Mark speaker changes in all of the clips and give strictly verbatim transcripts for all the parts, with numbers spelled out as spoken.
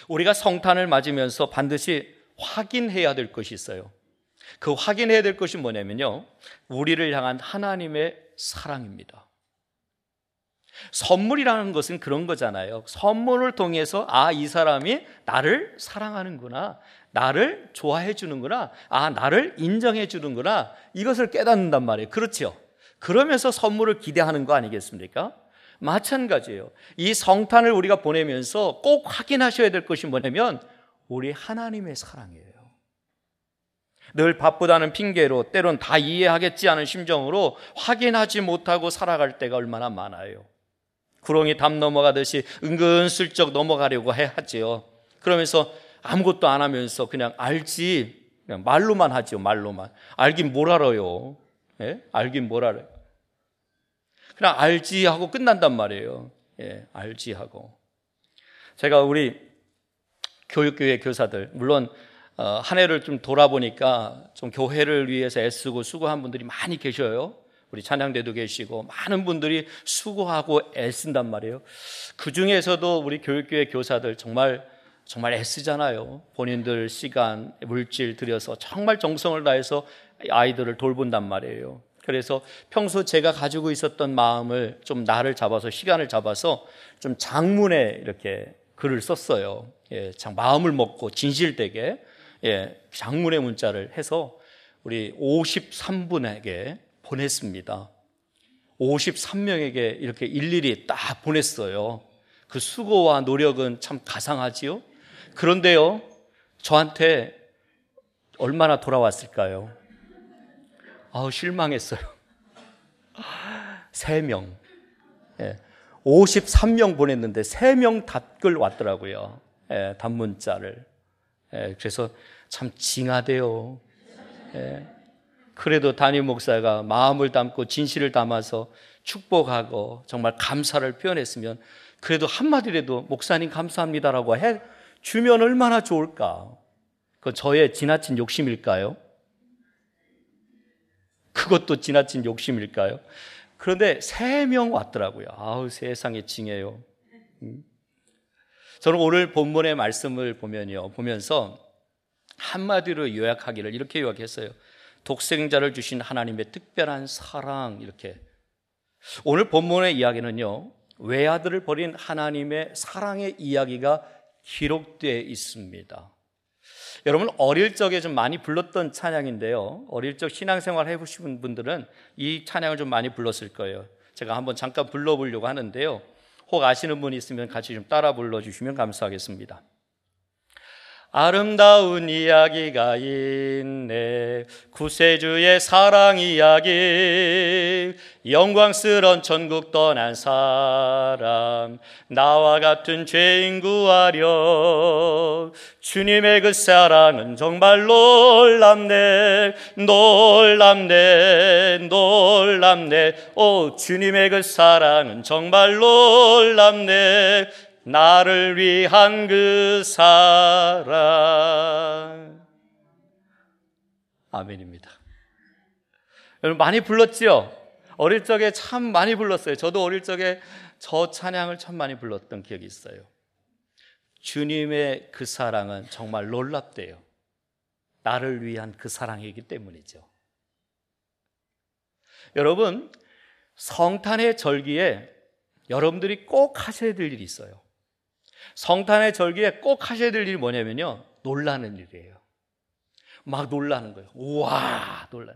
Speaker 1: 우리가 성탄을 맞으면서 반드시 확인해야 될 것이 있어요. 그 확인해야 될 것이 뭐냐면요, 우리를 향한 하나님의 사랑입니다. 선물이라는 것은 그런 거잖아요. 선물을 통해서 아, 이 사람이 나를 사랑하는구나, 나를 좋아해 주는구나, 아, 나를 인정해 주는구나, 이것을 깨닫는단 말이에요. 그렇죠? 그러면서 선물을 기대하는 거 아니겠습니까? 마찬가지예요. 이 성탄을 우리가 보내면서 꼭 확인하셔야 될 것이 뭐냐면 우리 하나님의 사랑이에요. 늘 바쁘다는 핑계로 때론 다 이해하겠지 않은 심정으로 확인하지 못하고 살아갈 때가 얼마나 많아요. 구렁이 담 넘어가듯이 은근슬쩍 넘어가려고 하지요. 그러면서 아무것도 안 하면서 그냥 알지, 그냥 말로만 하지요. 말로만. 알긴 뭘 알아요. 예? 알긴 뭘 알아요. 그냥 알지 하고 끝난단 말이에요. 예, 알지 하고. 제가 우리 교육교회 교사들, 물론 어, 한 해를 좀 돌아보니까 좀 교회를 위해서 애쓰고 수고한 분들이 많이 계셔요. 우리 찬양대도 계시고 많은 분들이 수고하고 애쓴단 말이에요. 그 중에서도 우리 교육교회 교사들 정말 정말 애쓰잖아요. 본인들 시간, 물질 들여서 정말 정성을 다해서 아이들을 돌본단 말이에요. 그래서 평소 제가 가지고 있었던 마음을 좀 날을 잡아서, 시간을 잡아서 좀 장문에 이렇게 글을 썼어요. 예, 참 마음을 먹고 진실되게, 예, 장문의 문자를 해서 우리 오십삼 분에게 보냈습니다. 오십삼 명에게 이렇게 일일이 딱 보냈어요. 그 수고와 노력은 참 가상하지요. 그런데요, 저한테 얼마나 돌아왔을까요? 아우, 실망했어요. 세 명. 예, 오십삼 명 보냈는데 세 명 답글 왔더라고요. 예, 답문자를. 예, 그래서 참 징하대요. 예, 그래도 담임 목사가 마음을 담고 진실을 담아서 축복하고 정말 감사를 표현했으면 그래도 한마디라도 목사님 감사합니다라고 해 주면 얼마나 좋을까. 그건 저의 지나친 욕심일까요? 그것도 지나친 욕심일까요? 그런데 세 명 왔더라고요. 아우, 세상에 징해요. 저는 오늘 본문의 말씀을 보면요, 보면서 한마디로 요약하기를 이렇게 요약했어요. 독생자를 주신 하나님의 특별한 사랑. 이렇게. 오늘 본문의 이야기는요, 외아들을 버린 하나님의 사랑의 이야기가 기록되어 있습니다. 여러분, 어릴 적에 좀 많이 불렀던 찬양인데요, 어릴 적 신앙생활 해보신 분들은 이 찬양을 좀 많이 불렀을 거예요. 제가 한번 잠깐 불러보려고 하는데요, 혹 아시는 분이 있으면 같이 좀 따라 불러주시면 감사하겠습니다. 아름다운 이야기가 있네, 구세주의 사랑 이야기. 영광스런 천국 떠난 사람, 나와 같은 죄인 구하려. 주님의 그 사랑은 정말 놀랍네, 놀랍네, 놀랍네. 오, 주님의 그 사랑은 정말 놀랍네, 나를 위한 그 사랑. 아멘입니다. 여러분, 많이 불렀지요? 어릴 적에 참 많이 불렀어요. 저도 어릴 적에 저 찬양을 참 많이 불렀던 기억이 있어요. 주님의 그 사랑은 정말 놀랍대요. 나를 위한 그 사랑이기 때문이죠. 여러분, 성탄의 절기에 여러분들이 꼭 하셔야 될 일이 있어요. 성탄의 절기에 꼭 하셔야 될 일이 뭐냐면요, 놀라는 일이에요. 막 놀라는 거예요. 우와, 놀라는.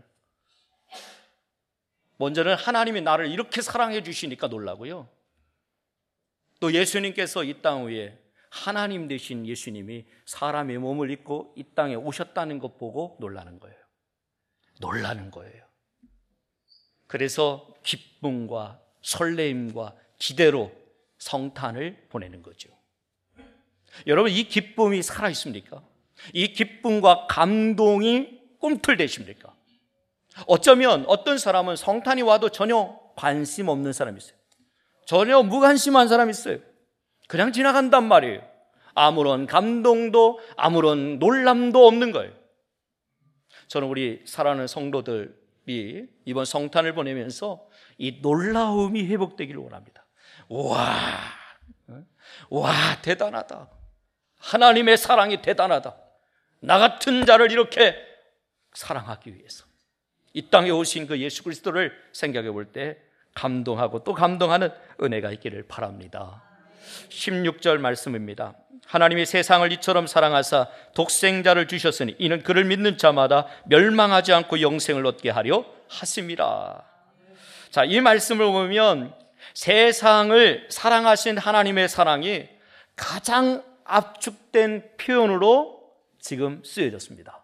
Speaker 1: 먼저는 하나님이 나를 이렇게 사랑해 주시니까 놀라고요, 또 예수님께서 이 땅 위에 하나님 되신 예수님이 사람의 몸을 입고 이 땅에 오셨다는 것 보고 놀라는 거예요. 놀라는 거예요. 그래서 기쁨과 설레임과 기대로 성탄을 보내는 거죠. 여러분, 이 기쁨이 살아있습니까? 이 기쁨과 감동이 꿈틀대십니까? 어쩌면 어떤 사람은 성탄이 와도 전혀 관심 없는 사람이 있어요. 전혀 무관심한 사람이 있어요. 그냥 지나간단 말이에요. 아무런 감동도 아무런 놀람도 없는 거예요. 저는 우리 사랑하는 성도들이 이번 성탄을 보내면서 이 놀라움이 회복되기를 원합니다. 와, 와, 대단하다. 하나님의 사랑이 대단하다. 나 같은 자를 이렇게 사랑하기 위해서 이 땅에 오신 그 예수 그리스도를 생각해 볼 때 감동하고 또 감동하는 은혜가 있기를 바랍니다. 십육 절 말씀입니다. 하나님이 세상을 이처럼 사랑하사 독생자를 주셨으니 이는 그를 믿는 자마다 멸망하지 않고 영생을 얻게 하려 하심이라. 자, 이 말씀을 보면 세상을 사랑하신 하나님의 사랑이 가장 압축된 표현으로 지금 쓰여졌습니다.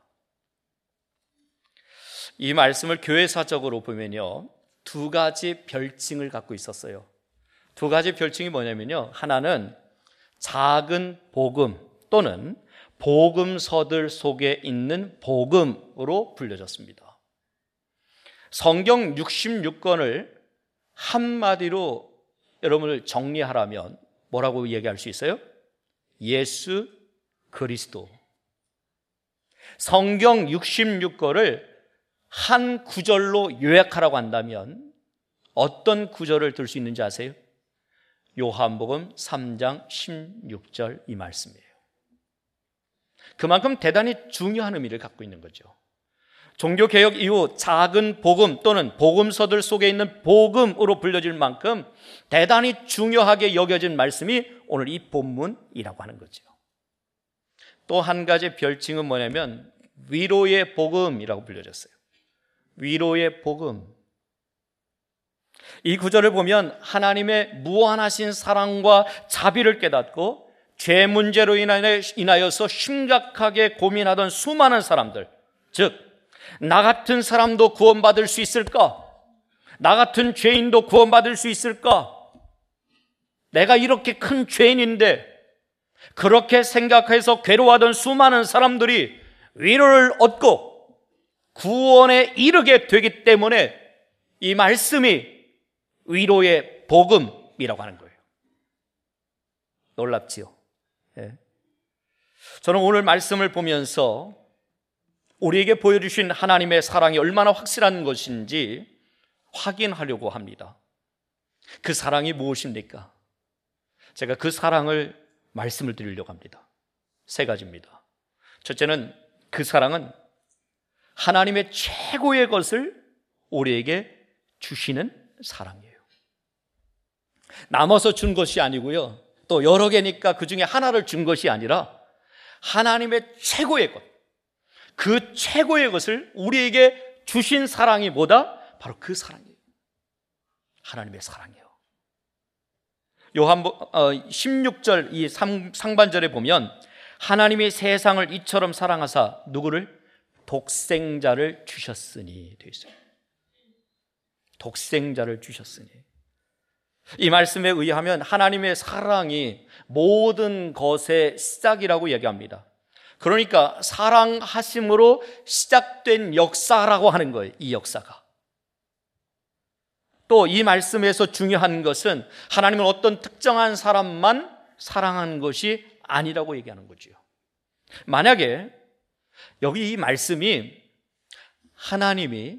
Speaker 1: 이 말씀을 교회사적으로 보면요, 두 가지 별칭을 갖고 있었어요. 두 가지 별칭이 뭐냐면요, 하나는 작은 복음 또는 복음서들 속에 있는 복음으로 불려졌습니다. 성경 육십육 권을 한마디로 여러분을 정리하라면 뭐라고 얘기할 수 있어요? 예수 그리스도. 성경 육십육 권을 한 구절로 요약하라고 한다면 어떤 구절을 들 수 있는지 아세요? 요한복음 삼 장 십육 절 이 말씀이에요. 그만큼 대단히 중요한 의미를 갖고 있는 거죠. 종교개혁 이후 작은 복음 또는 복음서들 속에 있는 복음으로 불려질 만큼 대단히 중요하게 여겨진 말씀이 오늘 이 본문이라고 하는 거죠. 또 한 가지 별칭은 뭐냐면 위로의 복음이라고 불려졌어요. 위로의 복음. 이 구절을 보면 하나님의 무한하신 사랑과 자비를 깨닫고 죄 문제로 인하여서 심각하게 고민하던 수많은 사람들, 즉 나 같은 사람도 구원받을 수 있을까? 나 같은 죄인도 구원받을 수 있을까? 내가 이렇게 큰 죄인인데 그렇게 생각해서 괴로워하던 수많은 사람들이 위로를 얻고 구원에 이르게 되기 때문에 이 말씀이 위로의 복음이라고 하는 거예요. 놀랍지요? 예. 저는 오늘 말씀을 보면서 우리에게 보여주신 하나님의 사랑이 얼마나 확실한 것인지 확인하려고 합니다. 그 사랑이 무엇입니까? 제가 그 사랑을 말씀을 드리려고 합니다. 세 가지입니다. 첫째는 그 사랑은 하나님의 최고의 것을 우리에게 주시는 사랑이에요. 남아서 준 것이 아니고요, 또 여러 개니까 그 중에 하나를 준 것이 아니라 하나님의 최고의 것, 그 최고의 것을 우리에게 주신 사랑이 뭐다? 바로 그 사랑이에요. 하나님의 사랑이에요. 요한 십육 절 이 상반절에 보면 하나님이 세상을 이처럼 사랑하사 누구를? 독생자를 주셨으니 되어 있어요. 독생자를 주셨으니. 이 말씀에 의하면 하나님의 사랑이 모든 것의 시작이라고 얘기합니다. 그러니까 사랑하심으로 시작된 역사라고 하는 거예요. 이 역사가. 또 이 말씀에서 중요한 것은 하나님은 어떤 특정한 사람만 사랑하는 것이 아니라고 얘기하는 거죠. 만약에 여기 이 말씀이 하나님이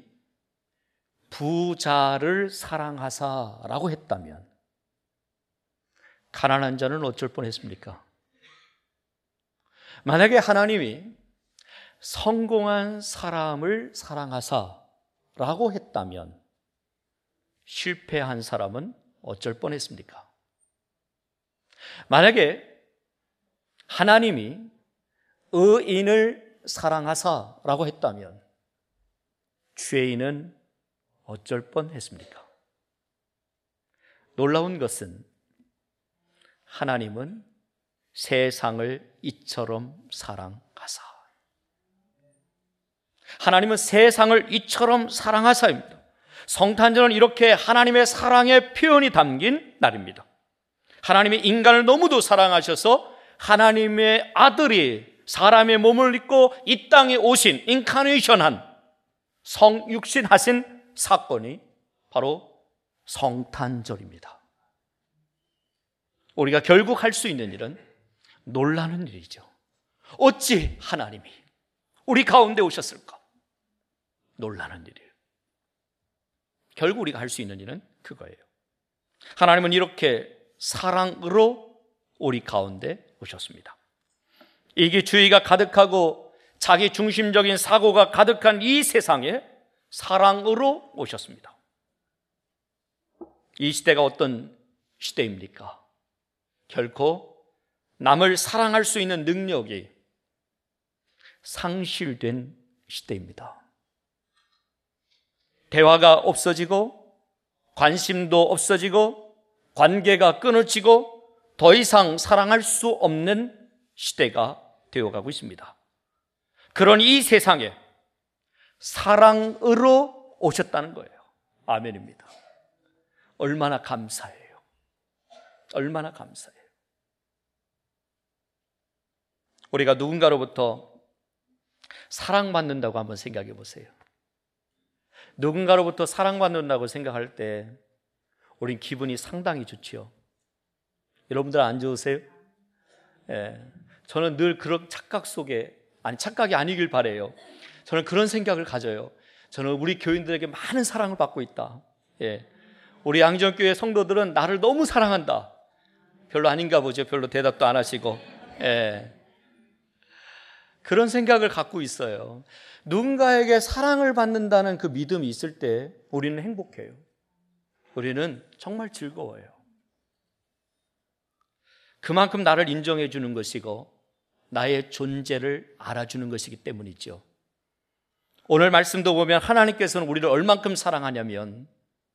Speaker 1: 부자를 사랑하사라고 했다면 가난한 자는 어쩔 뻔했습니까? 만약에 하나님이 성공한 사람을 사랑하사라고 했다면 실패한 사람은 어쩔 뻔했습니까? 만약에 하나님이 의인을 사랑하사라고 했다면 죄인은 어쩔 뻔했습니까? 놀라운 것은 하나님은 세상을 이처럼 사랑하사. 하나님은 세상을 이처럼 사랑하사입니다. 성탄절은 이렇게 하나님의 사랑의 표현이 담긴 날입니다. 하나님이 인간을 너무도 사랑하셔서 하나님의 아들이 사람의 몸을 입고 이 땅에 오신 인카네이션한 성육신하신 사건이 바로 성탄절입니다. 우리가 결국 할 수 있는 일은 놀라는 일이죠. 어찌 하나님이 우리 가운데 오셨을까? 놀라는 일이에요. 결국 우리가 할 수 있는 일은 그거예요. 하나님은 이렇게 사랑으로 우리 가운데 오셨습니다. 이기주의가 가득하고 자기 중심적인 사고가 가득한 이 세상에 사랑으로 오셨습니다. 이 시대가 어떤 시대입니까? 결코 남을 사랑할 수 있는 능력이 상실된 시대입니다. 대화가 없어지고 관심도 없어지고 관계가 끊어지고 더 이상 사랑할 수 없는 시대가 되어가고 있습니다. 그런 이 세상에 사랑으로 오셨다는 거예요. 아멘입니다. 얼마나 감사해요. 얼마나 감사해요. 우리가 누군가로부터 사랑받는다고 한번 생각해 보세요. 누군가로부터 사랑받는다고 생각할 때 우린 기분이 상당히 좋지요. 여러분들 안 좋으세요? 예, 저는 늘 그런 착각 속에, 아니 착각이 아니길 바라요. 저는 그런 생각을 가져요. 저는 우리 교인들에게 많은 사랑을 받고 있다. 예, 우리 양정교회 성도들은 나를 너무 사랑한다. 별로 아닌가 보죠. 별로 대답도 안 하시고. 예, 그런 생각을 갖고 있어요. 누군가에게 사랑을 받는다는 그 믿음이 있을 때 우리는 행복해요. 우리는 정말 즐거워요. 그만큼 나를 인정해 주는 것이고 나의 존재를 알아주는 것이기 때문이죠. 오늘 말씀도 보면 하나님께서는 우리를 얼만큼 사랑하냐면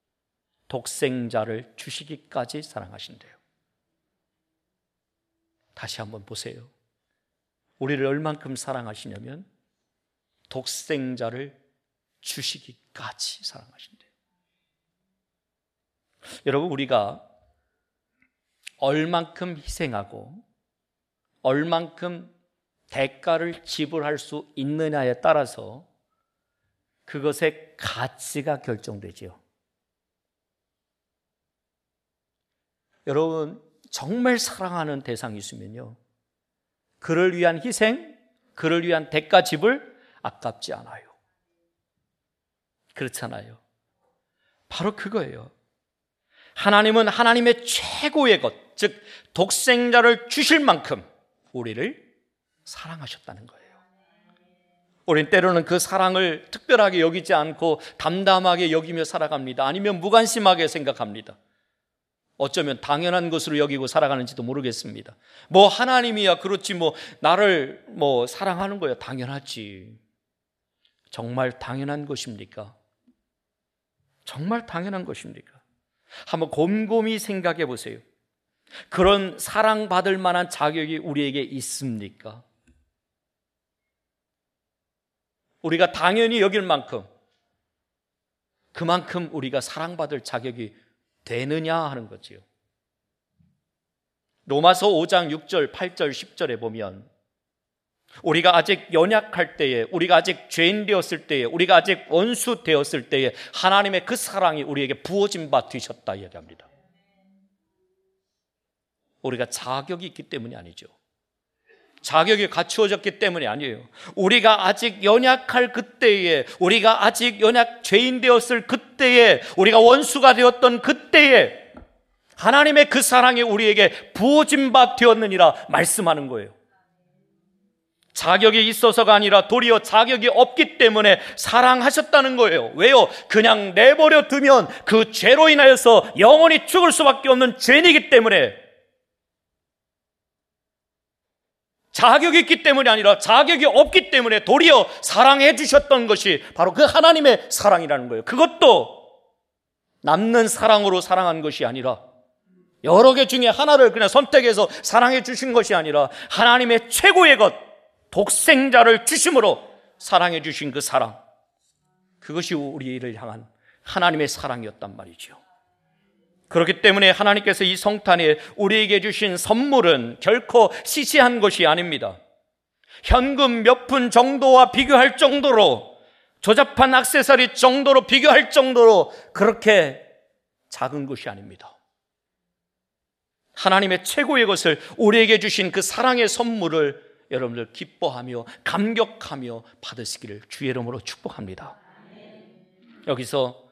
Speaker 1: 독생자를 주시기까지 사랑하신대요. 다시 한번 보세요. 우리를 얼만큼 사랑하시냐면 독생자를 주시기까지 사랑하신대요. 여러분, 우리가 얼만큼 희생하고 얼만큼 대가를 지불할 수 있느냐에 따라서 그것의 가치가 결정되지요. 여러분, 정말 사랑하는 대상이 있으면요, 그를 위한 희생, 그를 위한 대가 지불 아깝지 않아요. 그렇잖아요. 바로 그거예요. 하나님은 하나님의 최고의 것, 즉 독생자를 주실 만큼 우리를 사랑하셨다는 거예요. 우린 때로는 그 사랑을 특별하게 여기지 않고 담담하게 여기며 살아갑니다. 아니면 무관심하게 생각합니다. 어쩌면 당연한 것으로 여기고 살아가는지도 모르겠습니다. 뭐 하나님이야 그렇지, 뭐 나를 뭐 사랑하는 거야 당연하지. 정말 당연한 것입니까? 정말 당연한 것입니까? 한번 곰곰이 생각해 보세요. 그런 사랑받을 만한 자격이 우리에게 있습니까? 우리가 당연히 여길 만큼, 그만큼 우리가 사랑받을 자격이 되느냐 하는 거지요. 로마서 오 장 육 절, 팔 절, 십 절에 보면 우리가 아직 연약할 때에, 우리가 아직 죄인 되었을 때에, 우리가 아직 원수 되었을 때에 하나님의 그 사랑이 우리에게 부어진 바 되셨다 이야기합니다. 우리가 자격이 있기 때문이 아니죠. 자격이 갖추어졌기 때문이 아니에요. 우리가 아직 연약할 그때에, 우리가 아직 연약 죄인 되었을 그때에, 우리가 원수가 되었던 그때에 하나님의 그 사랑이 우리에게 부어진 바 되었느니라 말씀하는 거예요. 자격이 있어서가 아니라 도리어 자격이 없기 때문에 사랑하셨다는 거예요. 왜요? 그냥 내버려 두면 그 죄로 인하여서 영원히 죽을 수밖에 없는 죄인이기 때문에, 자격이 있기 때문이 아니라 자격이 없기 때문에 도리어 사랑해 주셨던 것이 바로 그 하나님의 사랑이라는 거예요. 그것도 남는 사랑으로 사랑한 것이 아니라, 여러 개 중에 하나를 그냥 선택해서 사랑해 주신 것이 아니라 하나님의 최고의 것, 독생자를 주심으로 사랑해 주신 그 사랑, 그것이 우리를 향한 하나님의 사랑이었단 말이죠. 그렇기 때문에 하나님께서 이 성탄에 우리에게 주신 선물은 결코 시시한 것이 아닙니다. 현금 몇 푼 정도와 비교할 정도로, 조잡한 액세서리 정도로 비교할 정도로 그렇게 작은 것이 아닙니다. 하나님의 최고의 것을 우리에게 주신 그 사랑의 선물을 여러분들 기뻐하며 감격하며 받으시기를 주의 이름으로 축복합니다. 여기서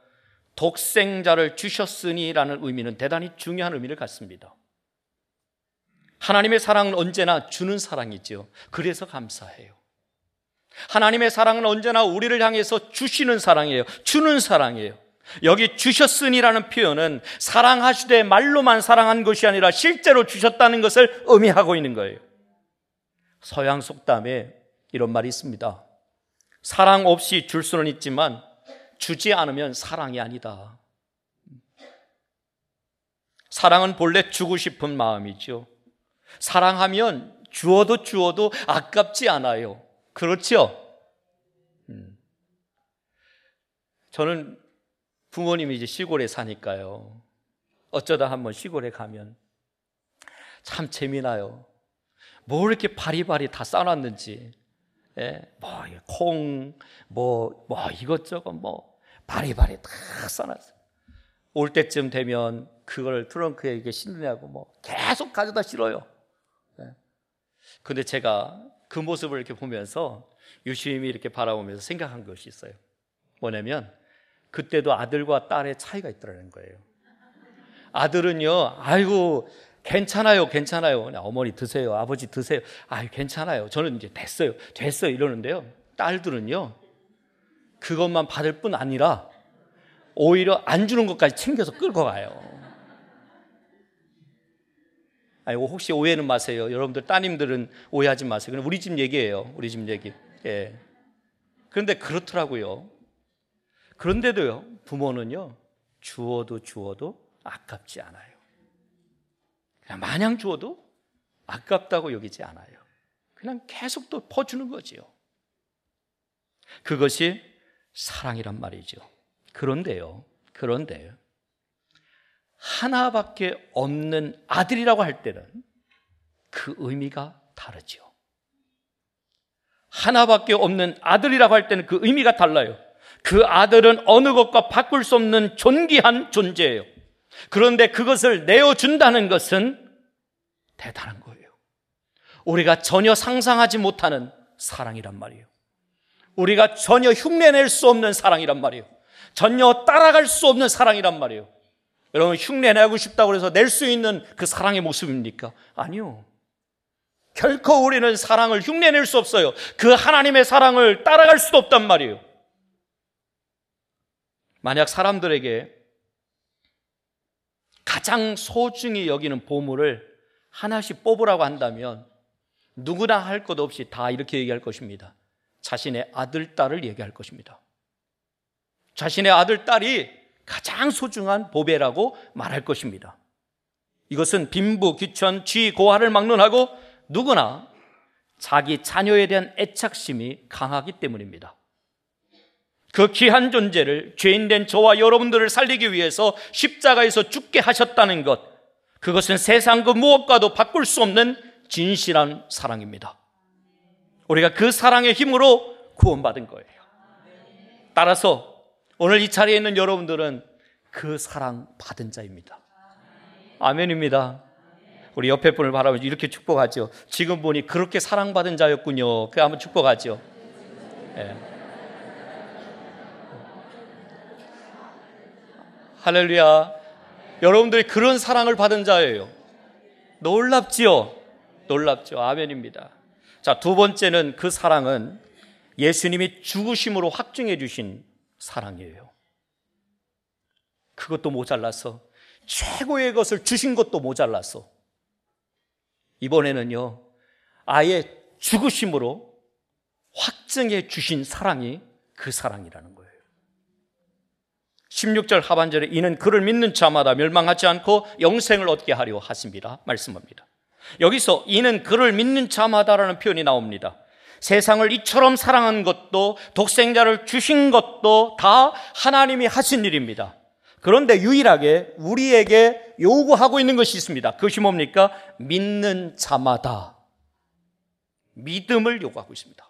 Speaker 1: 독생자를 주셨으니라는 의미는 대단히 중요한 의미를 갖습니다. 하나님의 사랑은 언제나 주는 사랑이죠. 그래서 감사해요. 하나님의 사랑은 언제나 우리를 향해서 주시는 사랑이에요. 주는 사랑이에요. 여기 주셨으니라는 표현은 사랑하시되 말로만 사랑한 것이 아니라 실제로 주셨다는 것을 의미하고 있는 거예요. 서양 속담에 이런 말이 있습니다. 사랑 없이 줄 수는 있지만 주지 않으면 사랑이 아니다. 사랑은 본래 주고 싶은 마음이죠. 사랑하면 주어도 주어도 아깝지 않아요. 그렇죠? 음. 저는 부모님이 이제 시골에 사니까요. 어쩌다 한번 시골에 가면 참 재미나요. 뭐 이렇게 바리바리 다 싸놨는지, 예, 뭐 콩, 뭐, 뭐 이것저것 뭐 바리바리 다 싸놨어요. 올 때쯤 되면 그걸 트렁크에 이게 실느냐고 뭐 계속 가져다 실어요. 예. 근데 제가 그 모습을 이렇게 보면서 유심히 이렇게 바라보면서 생각한 것이 있어요. 뭐냐면 그때도 아들과 딸의 차이가 있더라는 거예요. 아들은요, 아이고 괜찮아요, 괜찮아요. 어머니 드세요, 아버지 드세요. 아, 괜찮아요. 저는 이제 됐어요, 됐어요 이러는데요. 딸들은요, 그것만 받을 뿐 아니라 오히려 안 주는 것까지 챙겨서 끌고 가요. 아니, 혹시 오해는 마세요. 여러분들 따님들은 오해하지 마세요. 그냥 우리 집 얘기예요. 우리 집 얘기. 예. 그런데 그렇더라고요. 그런데도요, 부모는요, 주어도 주어도 아깝지 않아요. 그냥 마냥 주어도 아깝다고 여기지 않아요. 그냥 계속 또 퍼주는 거지요. 그것이 사랑이란 말이죠. 그런데요, 그런데 하나밖에 없는 아들이라고 할 때는 그 의미가 다르죠. 하나밖에 없는 아들이라고 할 때는 그 의미가 달라요. 그 아들은 어느 것과 바꿀 수 없는 존귀한 존재예요. 그런데 그것을 내어준다는 것은 대단한 거예요. 우리가 전혀 상상하지 못하는 사랑이란 말이에요. 우리가 전혀 흉내낼 수 없는 사랑이란 말이에요. 전혀 따라갈 수 없는 사랑이란 말이에요. 여러분, 흉내내고 싶다고 해서 낼 수 있는 그 사랑의 모습입니까? 아니요. 결코 우리는 사랑을 흉내낼 수 없어요. 그 하나님의 사랑을 따라갈 수도 없단 말이에요. 만약 사람들에게 가장 소중히 여기는 보물을 하나씩 뽑으라고 한다면 누구나 할 것 없이 다 이렇게 얘기할 것입니다. 자신의 아들, 딸을 얘기할 것입니다. 자신의 아들, 딸이 가장 소중한 보배라고 말할 것입니다. 이것은 빈부, 귀천, 쥐, 고화를 막론하고 누구나 자기 자녀에 대한 애착심이 강하기 때문입니다. 그 귀한 존재를 죄인된 저와 여러분들을 살리기 위해서 십자가에서 죽게 하셨다는 것, 그것은 세상 그 무엇과도 바꿀 수 없는 진실한 사랑입니다. 우리가 그 사랑의 힘으로 구원받은 거예요. 따라서 오늘 이 자리에 있는 여러분들은 그 사랑 받은 자입니다. 아멘입니다. 우리 옆에 분을 바라보면서 이렇게 축복하죠. 지금 보니 그렇게 사랑받은 자였군요. 그 한번 축복하죠. 네. 할렐루야. 여러분들이 그런 사랑을 받은 자예요. 놀랍지요? 놀랍죠. 아멘입니다. 자, 두 번째는 그 사랑은 예수님이 죽으심으로 확증해 주신 사랑이에요. 그것도 모자라서, 최고의 것을 주신 것도 모자라서 이번에는요, 아예 죽으심으로 확증해 주신 사랑이 그 사랑이라는 거예요. 십육 절 하반절에 이는 그를 믿는 자마다 멸망하지 않고 영생을 얻게 하려 하십니다. 말씀합니다. 여기서 이는 그를 믿는 자마다라는 표현이 나옵니다. 세상을 이처럼 사랑한 것도, 독생자를 주신 것도 다 하나님이 하신 일입니다. 그런데 유일하게 우리에게 요구하고 있는 것이 있습니다. 그것이 뭡니까? 믿는 자마다 믿음을 요구하고 있습니다.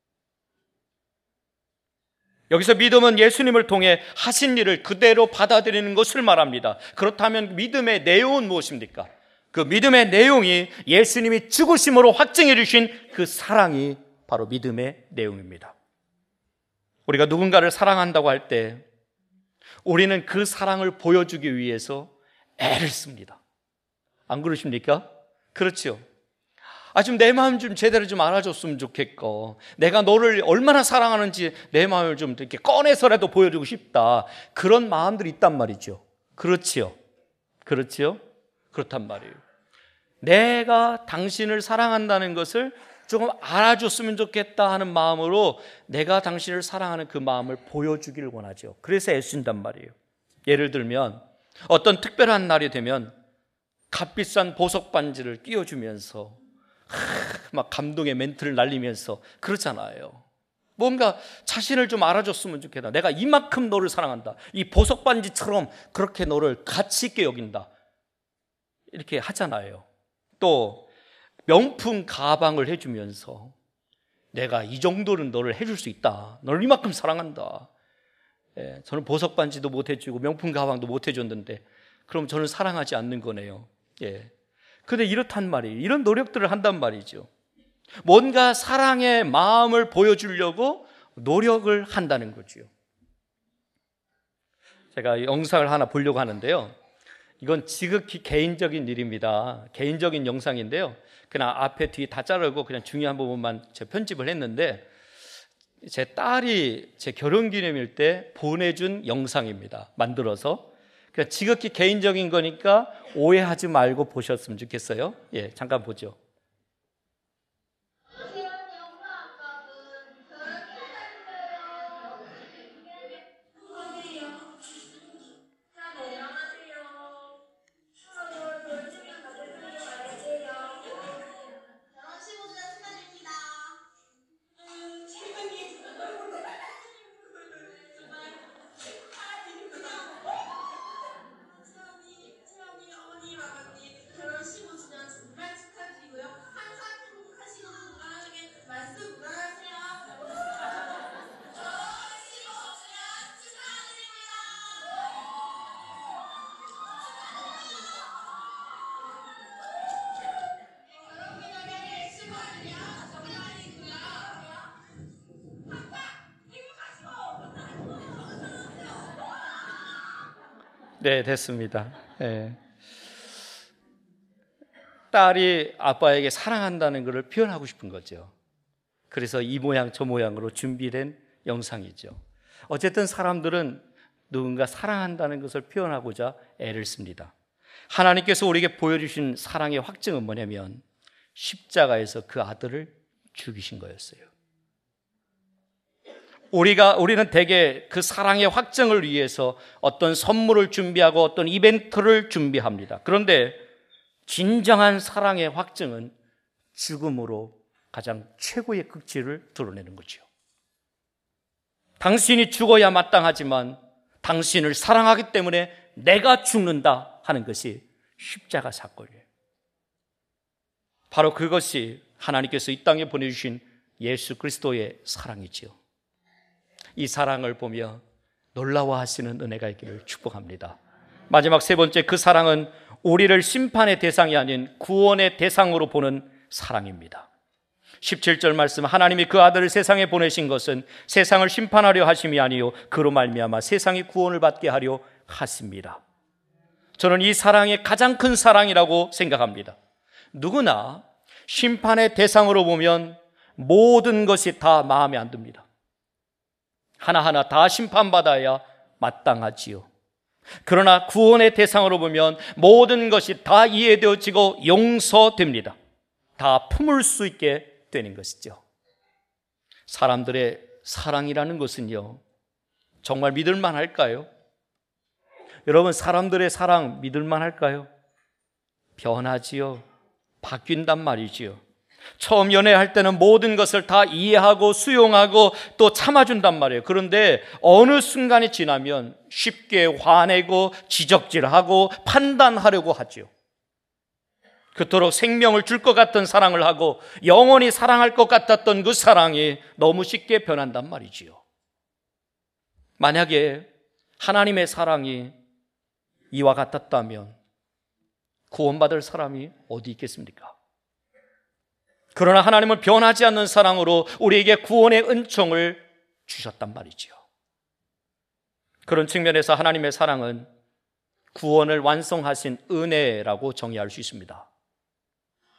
Speaker 1: 여기서 믿음은 예수님을 통해 하신 일을 그대로 받아들이는 것을 말합니다. 그렇다면 믿음의 내용은 무엇입니까? 그 믿음의 내용이 예수님이 죽으심으로 확증해 주신 그 사랑이 바로 믿음의 내용입니다. 우리가 누군가를 사랑한다고 할 때 우리는 그 사랑을 보여주기 위해서 애를 씁니다. 안 그러십니까? 그렇죠. 아, 좀 내 마음 좀 제대로 좀 알아줬으면 좋겠고, 내가 너를 얼마나 사랑하는지 내 마음을 좀 이렇게 꺼내서라도 보여주고 싶다. 그런 마음들이 있단 말이죠. 그렇지요. 그렇지요. 그렇단 말이에요. 내가 당신을 사랑한다는 것을 조금 알아줬으면 좋겠다 하는 마음으로 내가 당신을 사랑하는 그 마음을 보여주기를 원하죠. 그래서 애쓴단 말이에요. 예를 들면 어떤 특별한 날이 되면 값비싼 보석 반지를 끼워주면서 막 감동의 멘트를 날리면서 그렇잖아요. 뭔가 자신을 좀 알아줬으면 좋겠다. 내가 이만큼 너를 사랑한다. 이 보석 반지처럼 그렇게 너를 가치 있게 여긴다. 이렇게 하잖아요. 또 명품 가방을 해주면서 내가 이 정도는 너를 해줄 수 있다. 너를 이만큼 사랑한다. 예, 저는 보석 반지도 못 해주고 명품 가방도 못 해줬는데 그럼 저는 사랑하지 않는 거네요. 예. 근데 이렇단 말이에요. 이런 노력들을 한단 말이죠. 뭔가 사랑의 마음을 보여주려고 노력을 한다는 거죠. 제가 영상을 하나 보려고 하는데요. 이건 지극히 개인적인 일입니다. 개인적인 영상인데요. 그냥 앞에 뒤 다 자르고 그냥 중요한 부분만 제 편집을 했는데 제 딸이 제 결혼기념일 때 보내준 영상입니다. 만들어서. 그러니까 지극히 개인적인 거니까 오해하지 말고 보셨으면 좋겠어요. 예, 잠깐 보죠. 네, 됐습니다. 네. 딸이 아빠에게 사랑한다는 것을 표현하고 싶은 거죠. 그래서 이 모양 저 모양으로 준비된 영상이죠. 어쨌든 사람들은 누군가 사랑한다는 것을 표현하고자 애를 씁니다. 하나님께서 우리에게 보여주신 사랑의 확증은 뭐냐면 십자가에서 그 아들을 죽이신 거였어요. 우리가, 우리는 대개 그 사랑의 확증을 위해서 어떤 선물을 준비하고 어떤 이벤트를 준비합니다. 그런데 진정한 사랑의 확증은 죽음으로 가장 최고의 극치를 드러내는 거죠. 당신이 죽어야 마땅하지만 당신을 사랑하기 때문에 내가 죽는다 하는 것이 십자가 사건이에요. 바로 그것이 하나님께서 이 땅에 보내주신 예수 그리스도의 사랑이지요. 이 사랑을 보며 놀라워하시는 은혜가 있기를 축복합니다. 마지막 세 번째, 그 사랑은 우리를 심판의 대상이 아닌 구원의 대상으로 보는 사랑입니다. 십칠 절 말씀, 하나님이 그 아들을 세상에 보내신 것은 세상을 심판하려 하심이 아니요 그로 말미암아 세상이 구원을 받게 하려 하십니다. 저는 이 사랑이 가장 큰 사랑이라고 생각합니다. 누구나 심판의 대상으로 보면 모든 것이 다 마음에 안 듭니다. 하나하나 다 심판받아야 마땅하지요. 그러나 구원의 대상으로 보면 모든 것이 다 이해되어지고 용서됩니다. 다 품을 수 있게 되는 것이죠. 사람들의 사랑이라는 것은요, 정말 믿을만 할까요? 여러분, 사람들의 사랑 믿을만 할까요? 변하지요. 바뀐단 말이지요. 처음 연애할 때는 모든 것을 다 이해하고 수용하고 또 참아준단 말이에요. 그런데 어느 순간이 지나면 쉽게 화내고 지적질하고 판단하려고 하죠. 그토록 생명을 줄 것 같던 사랑을 하고 영원히 사랑할 것 같았던 그 사랑이 너무 쉽게 변한단 말이지요. 만약에 하나님의 사랑이 이와 같았다면 구원받을 사람이 어디 있겠습니까? 그러나 하나님은 변하지 않는 사랑으로 우리에게 구원의 은총을 주셨단 말이지요. 그런 측면에서 하나님의 사랑은 구원을 완성하신 은혜라고 정의할 수 있습니다.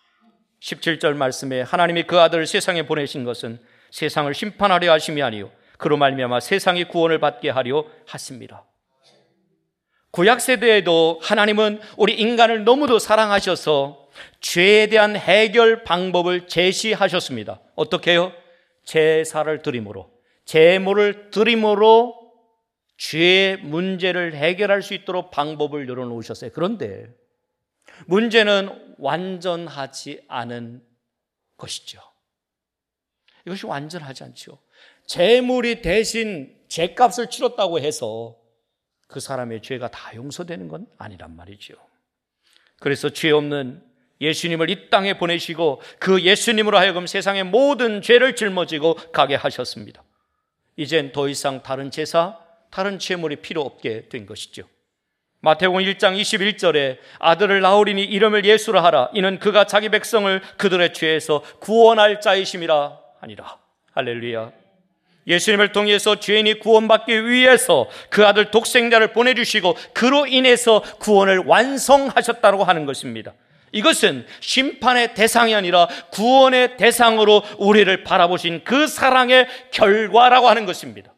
Speaker 1: 십칠 절 말씀에 하나님이 그 아들을 세상에 보내신 것은 세상을 심판하려 하심이 아니요 그로 말미암아 세상이 구원을 받게 하려 하십니다. 구약 세대에도 하나님은 우리 인간을 너무도 사랑하셔서 죄에 대한 해결 방법을 제시하셨습니다. 어떻게 해요? 제사를 드림으로, 제물을 드림으로 죄의 문제를 해결할 수 있도록 방법을 열어놓으셨어요. 그런데 문제는 완전하지 않은 것이죠. 이것이 완전하지 않죠. 제물이 대신 죄값을 치렀다고 해서 그 사람의 죄가 다 용서되는 건 아니란 말이죠. 그래서 죄 없는 예수님을 이 땅에 보내시고 그 예수님으로 하여금 세상의 모든 죄를 짊어지고 가게 하셨습니다. 이젠 더 이상 다른 제사, 다른 제물이 필요 없게 된 것이죠. 마태복음 일 장 이십일 절에 아들을 낳으리니 이름을 예수라 하라. 이는 그가 자기 백성을 그들의 죄에서 구원할 자이심이라 하니라. 할렐루야. 예수님을 통해서 죄인이 구원받기 위해서 그 아들 독생자를 보내주시고 그로 인해서 구원을 완성하셨다고 하는 것입니다. 이것은 심판의 대상이 아니라 구원의 대상으로 우리를 바라보신 그 사랑의 결과라고 하는 것입니다.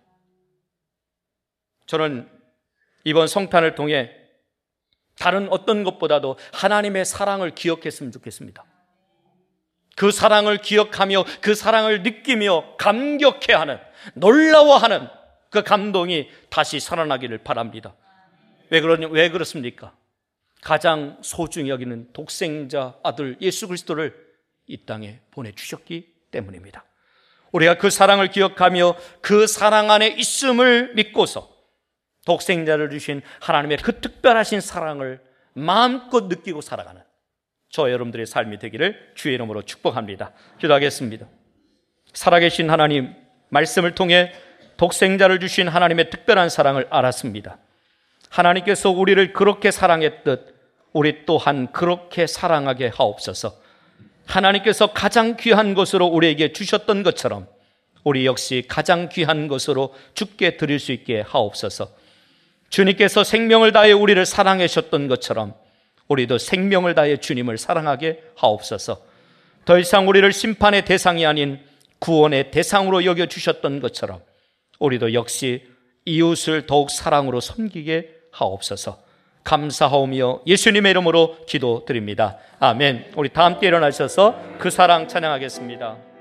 Speaker 1: 저는 이번 성탄을 통해 다른 어떤 것보다도 하나님의 사랑을 기억했으면 좋겠습니다. 그 사랑을 기억하며 그 사랑을 느끼며 감격해하는, 놀라워하는 그 감동이 다시 살아나기를 바랍니다. 왜 그러냐, 왜 그렇습니까? 가장 소중히 여기는 독생자 아들 예수 그리스도를 이 땅에 보내주셨기 때문입니다. 우리가 그 사랑을 기억하며 그 사랑 안에 있음을 믿고서 독생자를 주신 하나님의 그 특별하신 사랑을 마음껏 느끼고 살아가는 저 여러분들의 삶이 되기를 주의 이름으로 축복합니다. 기도하겠습니다. 살아계신 하나님, 말씀을 통해 독생자를 주신 하나님의 특별한 사랑을 알았습니다. 하나님께서 우리를 그렇게 사랑했듯 우리 또한 그렇게 사랑하게 하옵소서. 하나님께서 가장 귀한 것으로 우리에게 주셨던 것처럼 우리 역시 가장 귀한 것으로 주께 드릴 수 있게 하옵소서. 주님께서 생명을 다해 우리를 사랑하셨던 것처럼 우리도 생명을 다해 주님을 사랑하게 하옵소서. 더 이상 우리를 심판의 대상이 아닌 구원의 대상으로 여겨주셨던 것처럼 우리도 역시 이웃을 더욱 사랑으로 섬기게 하옵소서. 감사하오며 예수님의 이름으로 기도드립니다. 아멘. 우리 다 함께 일어나셔서 그 사랑 찬양하겠습니다.